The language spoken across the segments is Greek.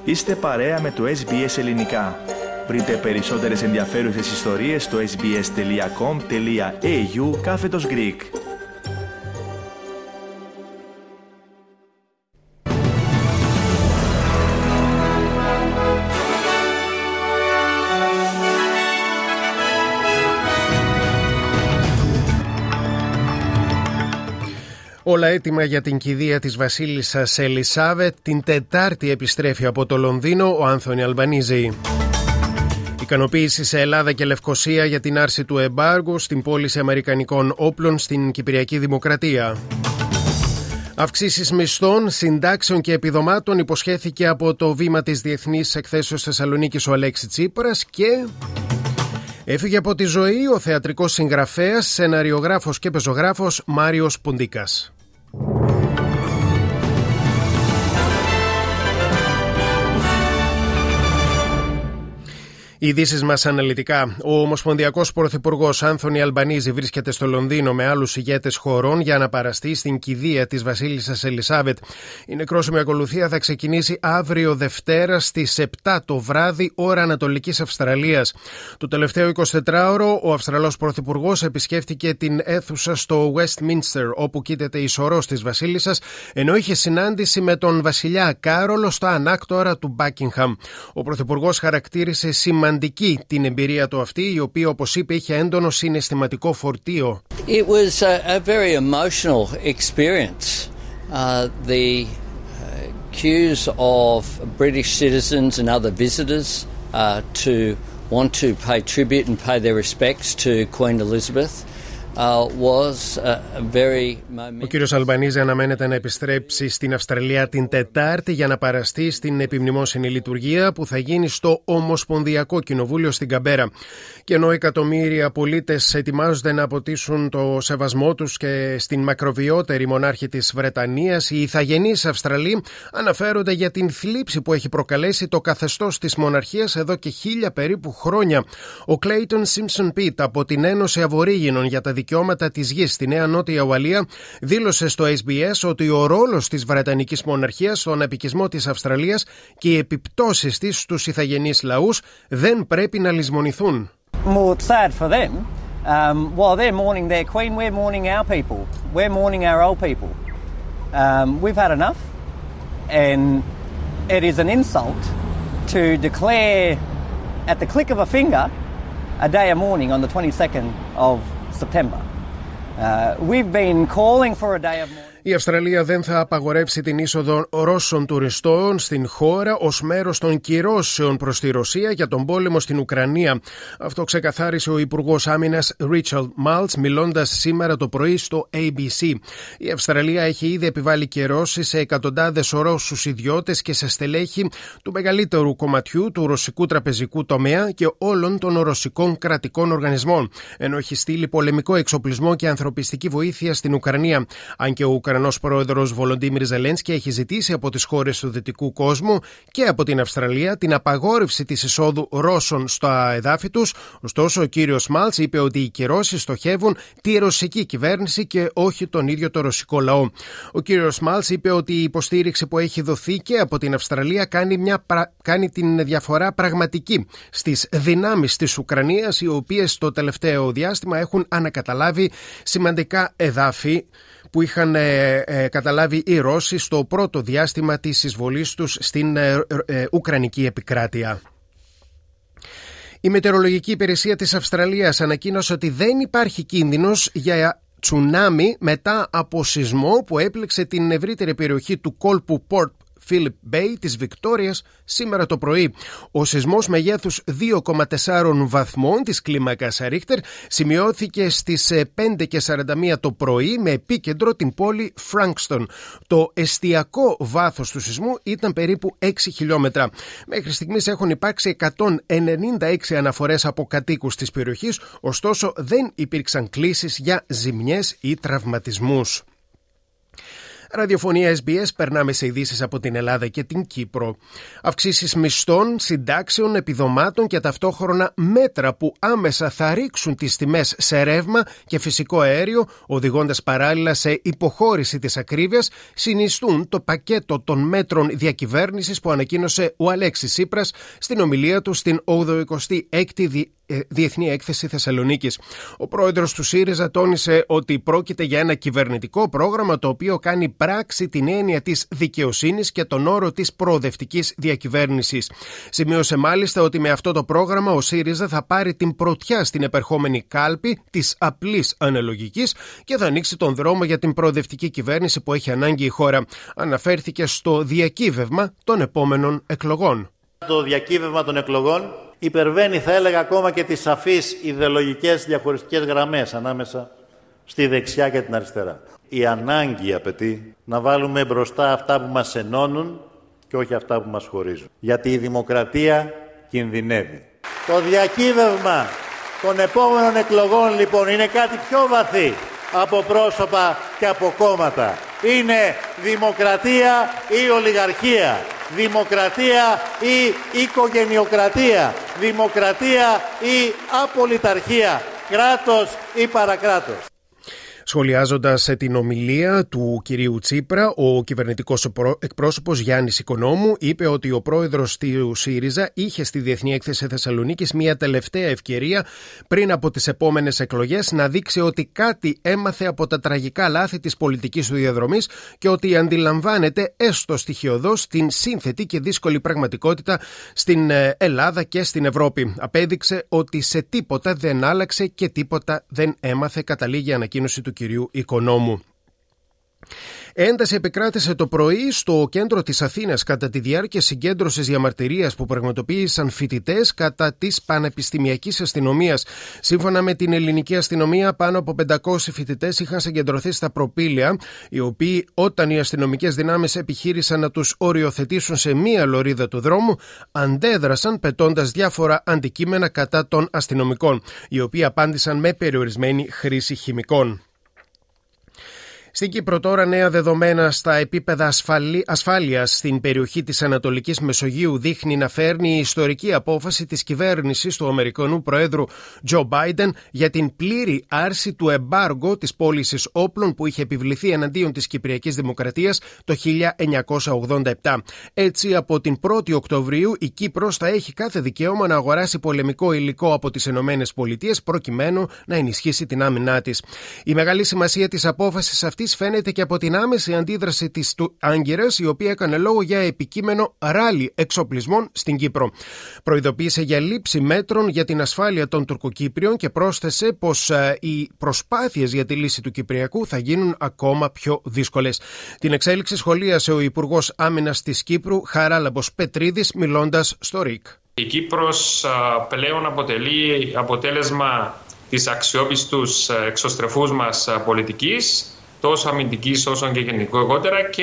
Είστε παρέα με το SBS Ελληνικά. Βρείτε περισσότερες ενδιαφέρουσες ιστορίες στο sbs.com.au/Greek. Όλα έτοιμα για την κηδεία της βασίλισσας Ελισάβετ. Την Τετάρτη επιστρέφει από το Λονδίνο ο Άνθονι Αλμπανίζη. Ικανοποίηση σε Ελλάδα και Λευκωσία για την άρση του εμπάργου στην πώληση αμερικανικών όπλων στην Κυπριακή Δημοκρατία. Αυξήσεις μισθών, συντάξεων και επιδομάτων υποσχέθηκε από το βήμα της Διεθνής Εκθέσεως Θεσσαλονίκης ο Αλέξη Τσίπρας και... Έφυγε από τη ζωή ο θεατρικός συγγραφέας, σεναριογράφος και πεζογράφος Μάριος Ποντίκας. Οι ειδήσεις μας αναλυτικά. Ο Ομοσπονδιακός Πρωθυπουργός Άνθονι Αλμπανίζη βρίσκεται στο Λονδίνο με άλλους ηγέτες χωρών για να παραστεί στην κηδεία της βασίλισσας Ελισάβετ. Η νεκρόσιμη ακολουθία θα ξεκινήσει αύριο Δευτέρα στις 7 το βράδυ, ώρα Ανατολικής Αυστραλίας. Το τελευταίο 24ωρο ο Αυστραλός Πρωθυπουργός επισκέφτηκε την αίθουσα στο Westminster, όπου κοίταται η σωρός της βασίλισσας, ενώ είχε συνάντηση με τον βασιλιά Κάρολο στα ανάκτορα του Buckingham. Ο Πρωθυπουργός χαρακτήρισε σημαντική την εμπειρία του αυτή, η οποία, όπως είπε, είχε έντονο συναισθηματικό φορτίο. It was a very emotional experience. The queues of British citizens and other visitors to want to pay tribute and pay their respects to Queen Elizabeth. Ο κύριος Αλμπανίζη αναμένεται να επιστρέψει στην Αυστραλία την Τετάρτη για να παραστεί στην επιμνημόσυνη λειτουργία που θα γίνει στο Ομοσπονδιακό Κοινοβούλιο στην Καμπέρα. Και ενώ εκατομμύρια πολίτες ετοιμάζονται να αποτίσουν το σεβασμό τους και στην μακροβιότερη μονάρχη της Βρετανίας, οι ηθαγενείς Αυστραλοί αναφέρονται για την θλίψη που έχει προκαλέσει το καθεστώς της μοναρχίας εδώ και 1000 περίπου χρόνια. Ο Κλέιτον Σίμψον Πιτ από την Ένωση Αβορίγινων για τα δικαιώματα της γης στη Νέα Νότια Ουαλία δήλωσε στο SBS ότι ο ρόλος της Βρετανικής μοναρχίας στον απικισμό της Αυστραλίας και οι επιπτώσεις της στους ηθαγενείς λαούς δεν πρέπει να λησμονηθούν. Well, it's sad for them. While they're mourning their queen, we're mourning our people. We're mourning our old people. We've had enough, and it is an insult to declare at the click of a finger a day of mourning on the 22nd of September. We've been calling for a day of mourning. Η Αυστραλία δεν θα απαγορεύσει την είσοδο Ρώσων τουριστών στην χώρα ως μέρος των κυρώσεων προς τη Ρωσία για τον πόλεμο στην Ουκρανία. Αυτό ξεκαθάρισε ο Υπουργός Άμυνας Ρίτσαρντ Μάλτς μιλώντας σήμερα το πρωί στο ABC. Η Αυστραλία έχει ήδη επιβάλει κυρώσεις σε εκατοντάδες Ρώσους ιδιώτες και σε στελέχη του μεγαλύτερου κομματιού του ρωσικού τραπεζικού τομέα και όλων των ρωσικών κρατικών οργανισμών, ενώ έχει στείλει πολεμικό εξοπλισμό και ανθρωπιστική βοήθεια στην Ουκρανία. Αν και ο Ουκρανός πρόεδρος Βολοντίμιρ Ζελένσκι έχει ζητήσει από τις χώρες του δυτικού κόσμου και από την Αυστραλία την απαγόρευση της εισόδου Ρώσων στα εδάφη τους, ωστόσο ο κύριος Μάλτς είπε ότι οι κυρώσεις στοχεύουν τη ρωσική κυβέρνηση και όχι τον ίδιο το ρωσικό λαό. Ο κύριος Μάλτς είπε ότι η υποστήριξη που έχει δοθεί και από την Αυστραλία κάνει την διαφορά πραγματική στις δυνάμεις της Ουκρανίας, οι οποίες το τελευταίο διάστημα έχουν ανακαταλάβει σημαντικά εδάφη που είχαν καταλάβει οι Ρώσοι στο πρώτο διάστημα της εισβολής τους στην Ουκρανική επικράτεια. Η Μετεωρολογική Υπηρεσία της Αυστραλίας ανακοίνωσε ότι δεν υπάρχει κίνδυνος για τσουνάμι μετά από σεισμό που έπληξε την ευρύτερη περιοχή του κόλπου Port Phillip Bay της Βικτόριας σήμερα το πρωί. Ο σεισμός μεγέθους 2,4 βαθμών της κλίμακας Ρίχτερ σημειώθηκε στις 5:41 το πρωί με επίκεντρο την πόλη Φράνκστον. Το εστιακό βάθος του σεισμού ήταν περίπου 6 χιλιόμετρα. Μέχρι στιγμής έχουν υπάρξει 196 αναφορές από κατοίκους της περιοχής, ωστόσο δεν υπήρξαν κλήσεις για ζημιές ή τραυματισμούς. Ραδιοφωνία SBS, περνάμε σε ειδήσεις από την Ελλάδα και την Κύπρο. Αυξήσεις μισθών, συντάξεων, επιδομάτων και ταυτόχρονα μέτρα που άμεσα θα ρίξουν τις τιμές σε ρεύμα και φυσικό αέριο, οδηγώντας παράλληλα σε υποχώρηση της ακρίβειας, συνιστούν το πακέτο των μέτρων διακυβέρνησης που ανακοίνωσε ο Αλέξης Τσίπρας στην ομιλία του στην 86η Διεθνή Έκθεση Θεσσαλονίκης. Ο πρόεδρος του ΣΥΡΙΖΑ τόνισε ότι πρόκειται για ένα κυβερνητικό πρόγραμμα το οποίο κάνει πράξη την έννοια της δικαιοσύνης και τον όρο της προοδευτικής διακυβέρνησης. Σημείωσε μάλιστα ότι με αυτό το πρόγραμμα ο ΣΥΡΙΖΑ θα πάρει την πρωτιά στην επερχόμενη κάλπη της απλής αναλογικής και θα ανοίξει τον δρόμο για την προοδευτική κυβέρνηση που έχει ανάγκη η χώρα. Αναφέρθηκε στο διακύβευμα των επόμενων εκλογών. Το διακύβευμα των εκλογών υπερβαίνει, θα έλεγα, ακόμα και τις σαφείς ιδεολογικές διαχωριστικές γραμμές ανάμεσα στη δεξιά και την αριστερά. Η ανάγκη απαιτεί να βάλουμε μπροστά αυτά που μας ενώνουν και όχι αυτά που μας χωρίζουν. Γιατί η δημοκρατία κινδυνεύει. Το διακύβευμα των επόμενων εκλογών, λοιπόν, είναι κάτι πιο βαθύ από πρόσωπα και από κόμματα. Είναι δημοκρατία ή ολιγαρχία. Δημοκρατία ή οικογενειοκρατία, δημοκρατία ή απολυταρχία, κράτος ή παρακράτος. Σχολιάζοντας την ομιλία του κυρίου Τσίπρα, ο κυβερνητικός εκπρόσωπος Γιάννης Οικονόμου είπε ότι ο πρόεδρος του ΣΥΡΙΖΑ είχε στη Διεθνή Έκθεση Θεσσαλονίκης μια τελευταία ευκαιρία πριν από τις επόμενες εκλογές να δείξει ότι κάτι έμαθε από τα τραγικά λάθη της πολιτικής του διαδρομής και ότι αντιλαμβάνεται έστω στοιχειωδώς την σύνθετη και δύσκολη πραγματικότητα στην Ελλάδα και στην Ευρώπη. Απέδειξε ότι σε τίποτα δεν άλλαξε και τίποτα δεν έμαθε, καταλήγει η ανακοίνωση του κυρίου Οικονόμου. Ένταση επικράτησε το πρωί στο κέντρο της Αθήνας κατά τη διάρκεια συγκέντρωσης διαμαρτυρίας που πραγματοποίησαν φοιτητές κατά της πανεπιστημιακής αστυνομίας. Σύμφωνα με την ελληνική αστυνομία, πάνω από 500 φοιτητές είχαν συγκεντρωθεί στα προπήλαια, οι οποίοι, όταν οι αστυνομικές δυνάμεις επιχείρησαν να τους οριοθετήσουν σε μία λωρίδα του δρόμου, αντέδρασαν πετώντας διάφορα αντικείμενα κατά των αστυνομικών, οι οποίοι απάντησαν με περιορισμένη χρήση χημικών. Στην Κύπρο τώρα νέα δεδομένα στα επίπεδα ασφάλειας στην περιοχή της Ανατολικής Μεσογείου δείχνει να φέρνει η ιστορική απόφαση της κυβέρνησης του Αμερικανού Προέδρου Τζο Μπάιντεν για την πλήρη άρση του εμπάργου της πώλησης όπλων που είχε επιβληθεί εναντίον της Κυπριακής Δημοκρατίας το 1987. Έτσι, από την 1η Οκτωβρίου η Κύπρος θα έχει κάθε δικαίωμα να αγοράσει πολεμικό υλικό από τις ΗΠΑ προκειμένου να ενισχύσει την άμυνά της. Η μεγάλη σημασία της απόφασης αυτής φαίνεται και από την άμεση αντίδραση της Άγκυρας, η οποία έκανε λόγο για επικείμενο ράλι εξοπλισμών στην Κύπρο. Προειδοποίησε για λήψη μέτρων για την ασφάλεια των Τουρκοκύπριων και πρόσθεσε πως οι προσπάθειες για τη λύση του Κυπριακού θα γίνουν ακόμα πιο δύσκολες. Την εξέλιξη σχολίασε ο Υπουργός Άμυνας της Κύπρου, Χαράλαμπος Πετρίδης, μιλώντας στο ΡΙΚ. Η Κύπρος πλέον αποτελεί αποτέλεσμα της αξιόπιστους εξωστρεφούς μας πολιτικής, τόσο αμυντικής όσο και γενικότερα, και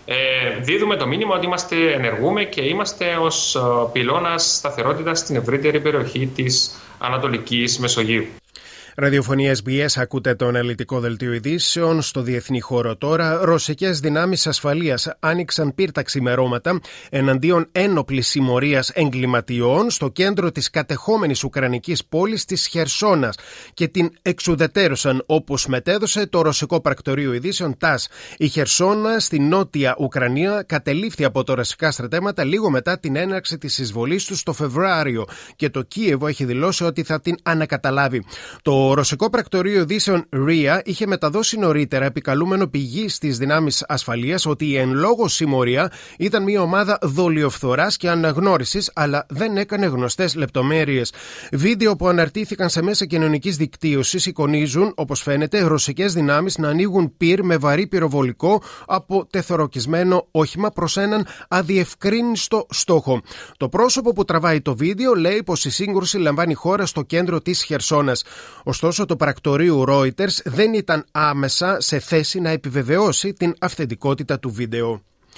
δίδουμε το μήνυμα ότι ενεργούμε και είμαστε ως πυλώνας σταθερότητας στην ευρύτερη περιοχή της Ανατολικής Μεσογείου. Ραδιοφωνία SBS, ακούτε το αναλυτικό δελτίο ειδήσεων. Στο διεθνή χώρο τώρα, ρωσικές δυνάμεις ασφαλείας άνοιξαν πύρτα ξημερώματα εναντίον ένοπλης συμμορίας εγκληματιών στο κέντρο της κατεχόμενης ουκρανικής πόλης της Χερσόνας και την εξουδετέρωσαν, όπως μετέδωσε το ρωσικό πρακτορείο ειδήσεων TASS. Η Χερσόνα στη νότια Ουκρανία κατελήφθη από τα ρωσικά στρατεύματα λίγο μετά την έναρξη της εισβολής τους το Φεβρουάριο και το Κίεβο έχει δηλώσει ότι θα την ανακαταλάβει. Το ρωσικό πρακτορείο ειδήσεων RIA είχε μεταδώσει νωρίτερα, επικαλούμενο πηγή στις δυνάμεις ασφαλείας, ότι η εν λόγω συμμορία ήταν μια ομάδα δολιοφθοράς και αναγνώρισης, αλλά δεν έκανε γνωστές λεπτομέρειες. Βίντεο που αναρτήθηκαν σε μέσα κοινωνικής δικτύωσης εικονίζουν, όπως φαίνεται, ρωσικές δυνάμεις να ανοίγουν πυρ με βαρύ πυροβολικό από τεθωρακισμένο όχημα προς έναν αδιευκρίνιστο στόχο. Το πρόσωπο που τραβάει το βίντεο λέει πως η σύγκρουση λαμβάνει χώρα στο κέντρο της Χερσόνας. Ωστόσο, το πρακτορείο Reuters δεν ήταν άμεσα σε θέση να επιβεβαιώσει την αυθεντικότητα του βίντεο.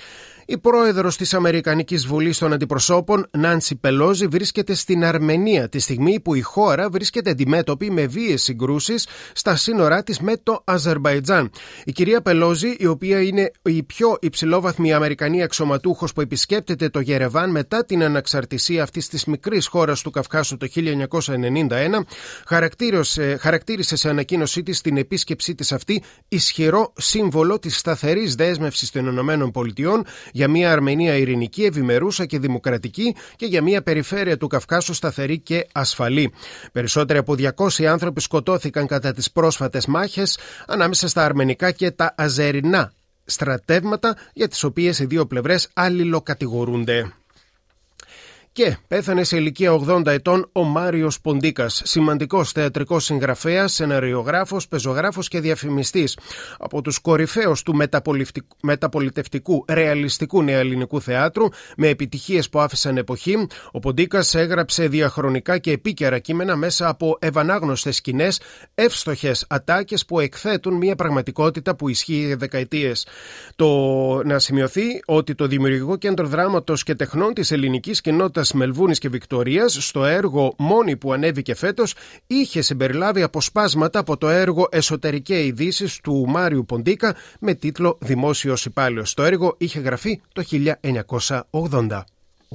Η πρόεδρος της Αμερικανικής Βουλής των Αντιπροσώπων, Νάνσι Πελόζι, βρίσκεται στην Αρμενία τη στιγμή που η χώρα βρίσκεται αντιμέτωπη με βίαιες συγκρούσεις στα σύνορά της με το Αζερμπαϊτζάν. Η κυρία Πελόζι, η οποία είναι η πιο υψηλόβαθμη Αμερικανή αξιωματούχος που επισκέπτεται το Γερεβάν μετά την αναξαρτησία αυτής της μικρής χώρας του Καυκάσου το 1991, χαρακτήρισε σε ανακοίνωσή της την επίσκεψή της αυτή ισχυρό σύμβολο της σταθερής δέσμευσης των ΗΠΑ για μια Αρμενία ειρηνική, ευημερούσα και δημοκρατική και για μια περιφέρεια του Καυκάσου σταθερή και ασφαλή. Περισσότεροι από 200 άνθρωποι σκοτώθηκαν κατά τις πρόσφατες μάχες ανάμεσα στα αρμενικά και τα αζερινά στρατεύματα, για τις οποίες οι δύο πλευρές αλληλοκατηγορούνται. Και πέθανε σε ηλικία 80 ετών ο Μάριος Ποντίκας, σημαντικός θεατρικός συγγραφέας, σεναριογράφος, πεζογράφος και διαφημιστής. Από τους κορυφαίους του μεταπολιτευτικού, ρεαλιστικού νεοελληνικού θεάτρου, με επιτυχίες που άφησαν εποχή, ο Ποντίκας έγραψε διαχρονικά και επίκαιρα κείμενα μέσα από ευανάγνωστες σκηνές, εύστοχες ατάκες που εκθέτουν μια πραγματικότητα που ισχύει δεκαετίες. Να σημειωθεί ότι το Δημιουργικό Κέντρο Δράματος και Τεχνών της ελληνικής κοινότητας Μελβούνης και Βικτορίας, στο έργο Μόνη που ανέβηκε φέτος, είχε συμπεριλάβει αποσπάσματα από το έργο Εσωτερικές ειδήσεις του Μάριου Ποντίκα με τίτλο Δημόσιος Υπάλληλος. Το έργο είχε γραφεί το 1980.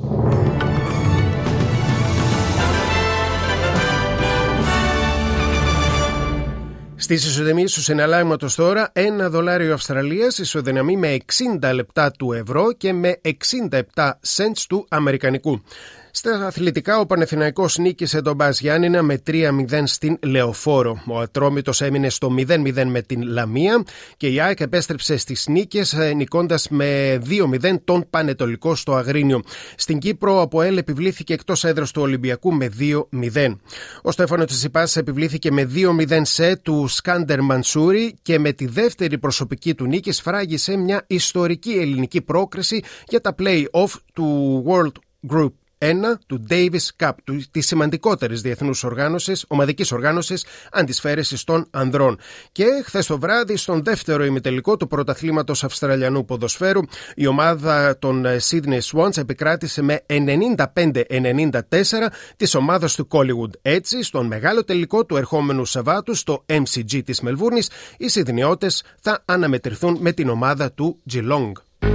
Στις ισοδυναμίες του συναλλάγματος τώρα, $1 Αυστραλίας ισοδυναμεί με 60 λεπτά του ευρώ και με 67 cents του αμερικανικού. Στα αθλητικά, ο Παναθηναϊκός νίκησε τον Μπας Γιάννηνα με 3-0 στην Λεωφόρο. Ο Ατρόμητος έμεινε στο 0-0 με την Λαμία και η ΑΕΚ επέστρεψε στις νίκες νικώντας με 2-0 τον Πανετολικό στο Αγρίνιο. Στην Κύπρο, ο ΑΠΟΕΛ επιβλήθηκε εκτός έδρας του Ολυμπιακού με 2-0. Ο Στέφανο Τσιτσιπάς επιβλήθηκε με 2-0 σε του Σκάντερ Μανσούρι και με τη δεύτερη προσωπική του νίκη σφράγισε μια ιστορική ελληνική πρόκριση για τα play-off του World Group 1 του Davis Cup, της σημαντικότερης διεθνούς ομαδικής οργάνωσης αντισφαίρεσης των ανδρών. Και χθες το βράδυ, στον δεύτερο ημιτελικό του πρωταθλήματος Αυστραλιανού ποδοσφαίρου, η ομάδα των Sydney Swans επικράτησε με 95-94 της ομάδας του Collingwood. Έτσι, στον μεγάλο τελικό του ερχόμενου Σαββάτου στο MCG της Μελβούρνης, οι Σιδνειώτες θα αναμετρηθούν με την ομάδα του Geelong.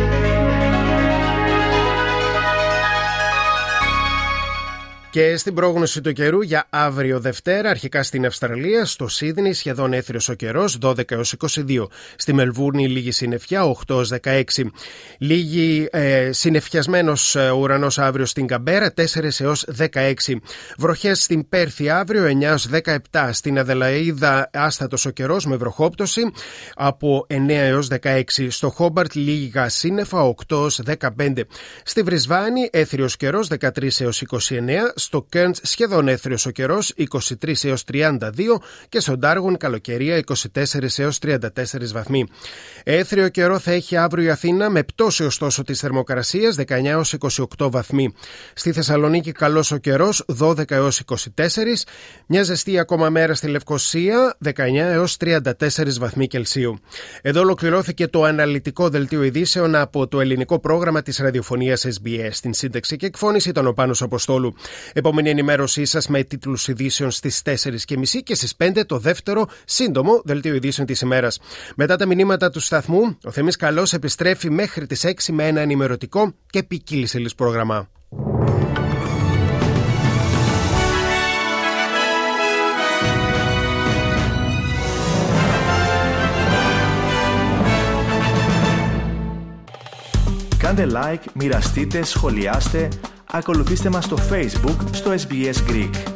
Και στην πρόγνωση του καιρού για αύριο Δευτέρα, αρχικά στην Αυστραλία, στο Σίδνεϊ σχεδόν έθριος ο καιρός, 12 έως 22. Στη Μελβούρνη λίγη συννεφιά, 8 έως 16. Λίγη συννεφιασμένος ουρανός αύριο στην Καμπέρα, 4 έως 16. Βροχές στην Πέρθη αύριο, 9 έως 17. Στην Αδελαΐδα άστατος ο καιρός με βροχόπτωση, από 9 έως 16. Στο Χόμπαρτ λίγα σύννεφα, 8 έως 15. Στη Βρισβάνη έθριος καιρός, 13 έως 29. Στο Κέρντς σχεδόν έθριος ο καιρός, 23 έως 32 και στο Ντάργουν καλοκαιρία, 24 έως 34 βαθμοί. Έθριο καιρό θα έχει αύριο η Αθήνα με πτώση ωστόσο της θερμοκρασίας, 19 έως 28 βαθμοί. Στη Θεσσαλονίκη καλός ο καιρός, 12 έως 24. Μια ζεστή ακόμα μέρα στη Λευκοσία, 19 έως 34 βαθμοί Κελσίου. Εδώ ολοκληρώθηκε το αναλυτικό δελτίο ειδήσεων από το ελληνικό πρόγραμμα της ραδιοφωνίας SBS. Στην σύνταξη και εκφώνηση ήταν ο Πάνος Αποστόλου. Επόμενη ενημέρωσή σας με τίτλους ειδήσεων στις 4:30 και στις 5 το δεύτερο σύντομο δελτίο ειδήσεων της ημέρας. Μετά τα μηνύματα του σταθμού, ο Θεμής Καλός επιστρέφει μέχρι τις 6 με ένα ενημερωτικό και ποικίλησελης πρόγραμμα. Κάντε like, μοιραστείτε, σχολιάστε, ακολουθήστε μας στο Facebook στο SBS Greek.